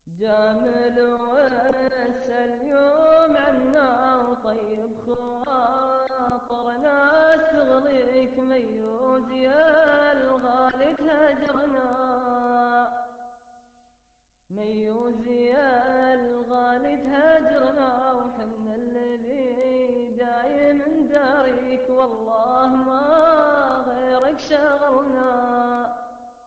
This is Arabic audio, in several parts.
جامل واسأل يوم عنا وطيب خواطرنا تغليك ميوز يا الغالي تهجرنا ميوز يا الغالي تهجرنا وحنا الذي دايم داريك والله ما غيرك شغلنا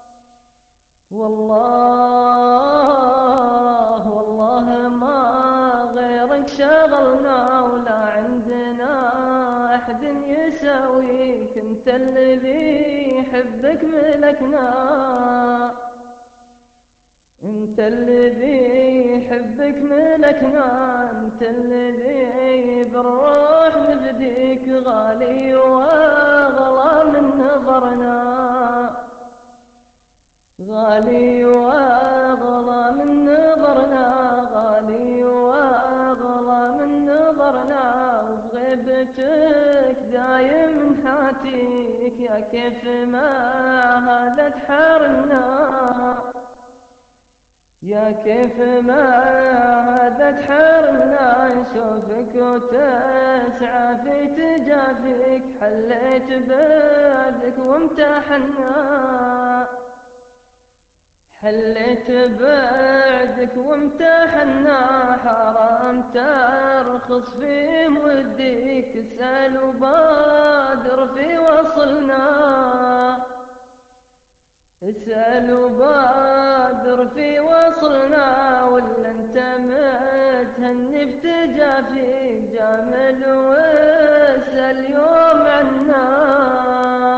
والله ما غيرك شغلنا ولا عندنا أحد يساويك انت الذي يحبك ملكنا انت الذي يحبك ملكنا انت الذي بالروح نفديك غالي واغلى من نظرنا غالي واغلى من نظرنا غالي واغلى من نظرنا وبغيبتك دايم حاتيك يا كيف ما هذا تحارمنا يا كيف ما هذا تحارمنا نشوفك وتسعى في تجافيك حليت بعدك وامتحنا حليت بعدك وامتحنا حرام ترخص في موديك تسأل وبادر في وصلنا اسأل وبادر في وصلنا ولا انت متهني بتجافيك جامل واسأل يوم عنا